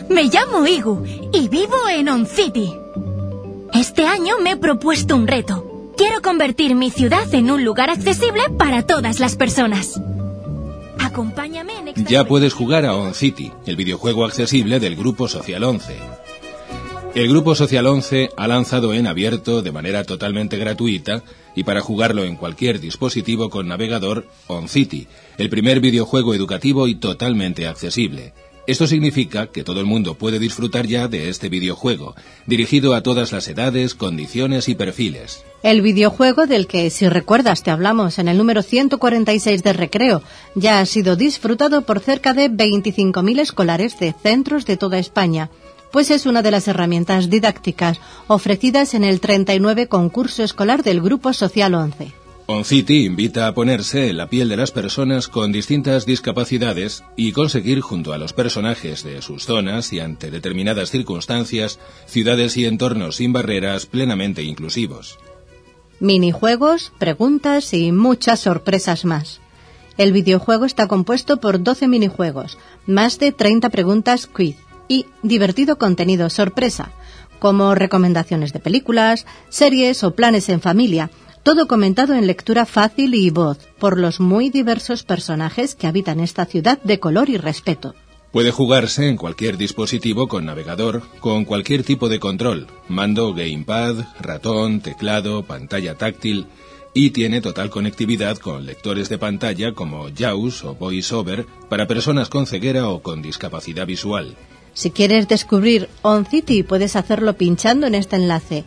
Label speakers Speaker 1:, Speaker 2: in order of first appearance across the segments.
Speaker 1: Me llamo Igu y vivo en On City. Este año me he propuesto un reto. Quiero convertir mi ciudad en un lugar accesible para todas las personas. Acompáñame en esta...
Speaker 2: Ya puedes jugar a On City, el videojuego accesible del Grupo Social 11. El Grupo Social 11 ha lanzado en abierto, de manera totalmente gratuita, y para jugarlo en cualquier dispositivo con navegador, On City, el primer videojuego educativo y totalmente accesible. Esto significa que todo el mundo puede disfrutar ya de este videojuego, dirigido a todas las edades, condiciones y perfiles.
Speaker 3: El videojuego del que, si recuerdas, te hablamos en el número 146 de Recreo, ya ha sido disfrutado por cerca de 25.000 escolares de centros de toda España, pues es una de las herramientas didácticas ofrecidas en el 39 concurso escolar del Grupo Social 11.
Speaker 2: On City invita a ponerse en la piel de las personas con distintas discapacidades y conseguir, junto a los personajes de sus zonas y ante determinadas circunstancias, ciudades y entornos sin barreras plenamente inclusivos.
Speaker 3: Minijuegos, preguntas y muchas sorpresas más. El videojuego está compuesto por 12 minijuegos, más de 30 preguntas quiz y divertido contenido sorpresa, como recomendaciones de películas, series o planes en familia, todo comentado en lectura fácil y voz por los muy diversos personajes que habitan esta ciudad de color y respeto.
Speaker 2: Puede jugarse en cualquier dispositivo con navegador, con cualquier tipo de control, mando, gamepad, ratón, teclado, pantalla táctil, y tiene total conectividad con lectores de pantalla como JAWS o VoiceOver para personas con ceguera o con discapacidad visual.
Speaker 3: Si quieres descubrir On City, puedes hacerlo pinchando en este enlace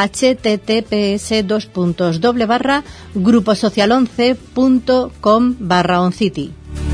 Speaker 3: https://gruposocial11.com/oncity.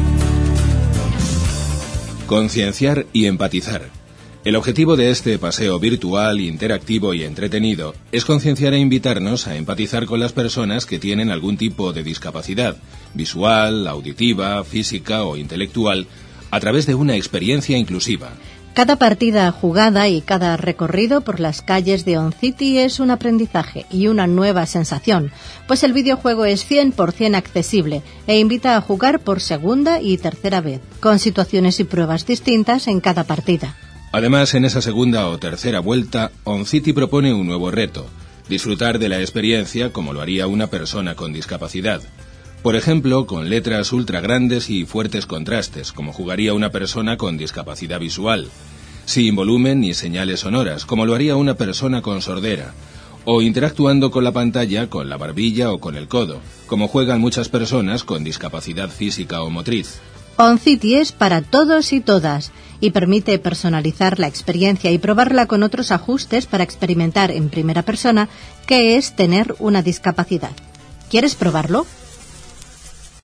Speaker 2: Concienciar y empatizar. El objetivo de este paseo virtual, interactivo y entretenido es concienciar e invitarnos a empatizar con las personas que tienen algún tipo de discapacidad, visual, auditiva, física o intelectual, a través de una experiencia inclusiva.
Speaker 3: Cada partida jugada y cada recorrido por las calles de On City es un aprendizaje y una nueva sensación, pues el videojuego es 100% accesible e invita a jugar por segunda y tercera vez, con situaciones y pruebas distintas en cada partida.
Speaker 2: Además, en esa segunda o tercera vuelta, On City propone un nuevo reto: disfrutar de la experiencia como lo haría una persona con discapacidad. Por ejemplo, con letras ultra grandes y fuertes contrastes, como jugaría una persona con discapacidad visual, sin volumen ni señales sonoras, como lo haría una persona con sordera, o interactuando con la pantalla con la barbilla o con el codo, como juegan muchas personas con discapacidad física o motriz.
Speaker 3: On City es para todos y todas y permite personalizar la experiencia y probarla con otros ajustes para experimentar en primera persona qué es tener una discapacidad. ¿Quieres probarlo?